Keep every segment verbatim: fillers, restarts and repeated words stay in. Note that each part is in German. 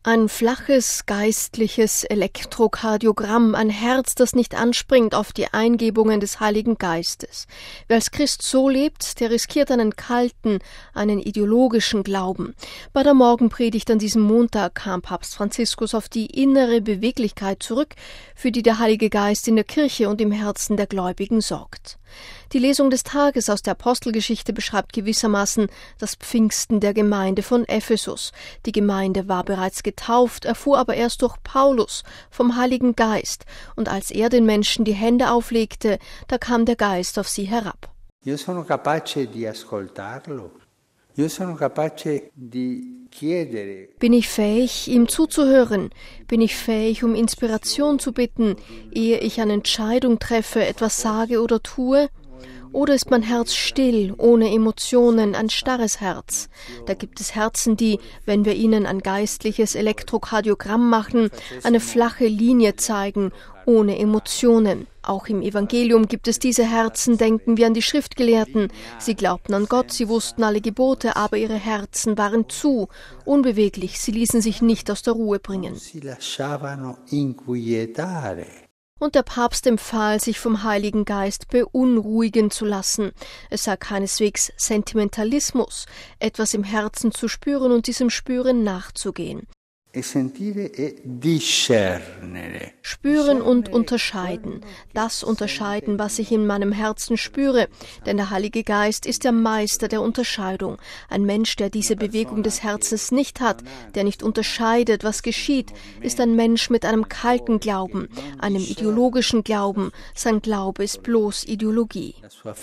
Ein flaches, geistliches Elektrokardiogramm, ein Herz, das nicht anspringt auf die Eingebungen des Heiligen Geistes. Wer als Christ so lebt, der riskiert einen kalten, einen ideologischen Glauben. Bei der Morgenpredigt an diesem Montag kam Papst Franziskus auf die innere Beweglichkeit zurück, für die der Heilige Geist in der Kirche und im Herzen der Gläubigen sorgt. Die Lesung des Tages aus der Apostelgeschichte beschreibt gewissermaßen das Pfingsten der Gemeinde von Ephesus. Die Gemeinde war bereits getauft, erfuhr aber erst durch Paulus vom Heiligen Geist, und als er den Menschen die Hände auflegte, da kam der Geist auf sie herab. Io sono capace di ascoltarlo. Io sono capace di chiedere. Bin ich fähig, ihm zuzuhören? Bin ich fähig, um Inspiration zu bitten, ehe ich eine Entscheidung treffe, etwas sage oder tue? Oder ist mein Herz still, ohne Emotionen, ein starres Herz? Da gibt es Herzen, die, wenn wir ihnen ein geistliches Elektrokardiogramm machen, eine flache Linie zeigen, ohne Emotionen. Auch im Evangelium gibt es diese Herzen, denken wir an die Schriftgelehrten. Sie glaubten an Gott, sie wussten alle Gebote, aber ihre Herzen waren zu, unbeweglich, sie ließen sich nicht aus der Ruhe bringen. Und der Papst empfahl, sich vom Heiligen Geist beunruhigen zu lassen. Es sei keineswegs Sentimentalismus, etwas im Herzen zu spüren und diesem Spüren nachzugehen. Spüren und unterscheiden. Das unterscheiden, was ich in meinem Herzen spüre. Denn der Heilige Geist ist der Meister der Unterscheidung. Ein Mensch, der diese Bewegung des Herzens nicht hat, der nicht unterscheidet, was geschieht, ist ein Mensch mit einem kalten Glauben, einem ideologischen Glauben. Sein Glaube ist bloß Ideologie.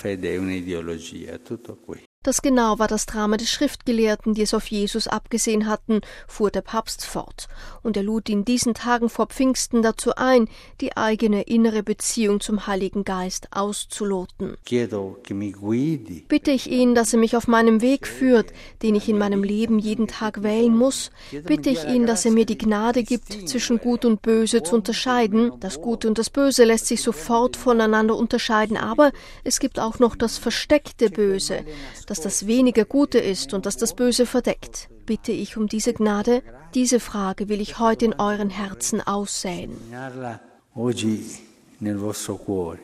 Das genau war das Drama des Schriftgelehrten, die es auf Jesus abgesehen hatten, fuhr der Papst fort. Und er lud in diesen Tagen vor Pfingsten dazu ein, die eigene innere Beziehung zum Heiligen Geist auszuloten. Bitte ich ihn, dass er mich auf meinem Weg führt, den ich in meinem Leben jeden Tag wählen muss. Bitte ich ihn, dass er mir die Gnade gibt, zwischen Gut und Böse zu unterscheiden. Das Gute und das Böse lässt sich sofort voneinander unterscheiden, aber es gibt auch noch das versteckte Böse, dass das weniger Gute ist und dass das Böse verdeckt. Bitte ich um diese Gnade. Diese Frage will ich heute in euren Herzen aussäen.